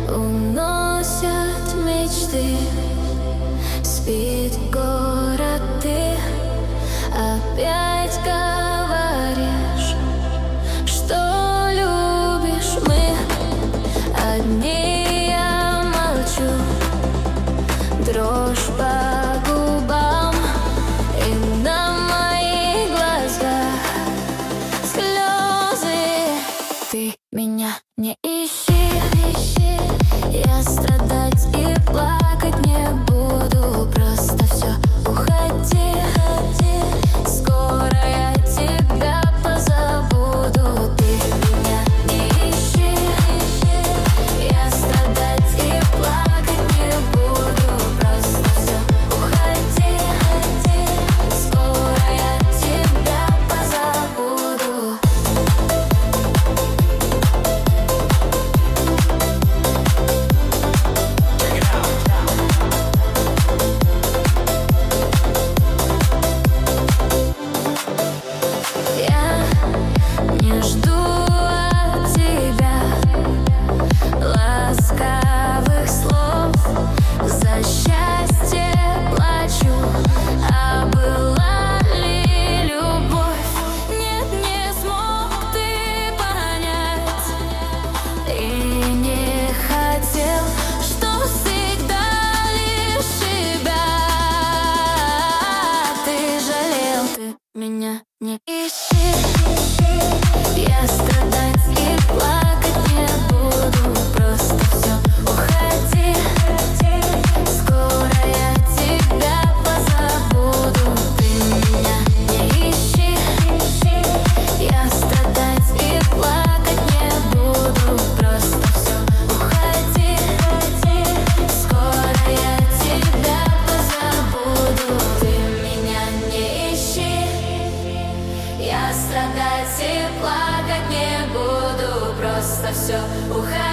уносят мечты. Спит город, ты опять говоришь, что любишь. Мы одни, я молчу, дрожь по губам и на моих глазах слезы. Ты меня не ищи, я страдать и плакать не буду. Просто все, уходи, скоро я тебя позабуду. Ты меня не ищи, я страдать и плакать не буду. Просто все, уходи, скоро я тебя позабуду. Не жду от тебя ласковых слов, за счастье плачу, а была ли любовь? Нет, не смог ты понять и не хотел, что всегда лишь себя. Ты жалел, ты меня не ищи. Я страдать и плакать не буду. Просто все, уходи, скоро я тебя позабуду. Ты меня не ищи, я страдать и плакать не буду. Просто все, уходи, скоро я тебя позабуду. Ты меня не ищи, я страдать и плакать не буду. Просто все, уходи.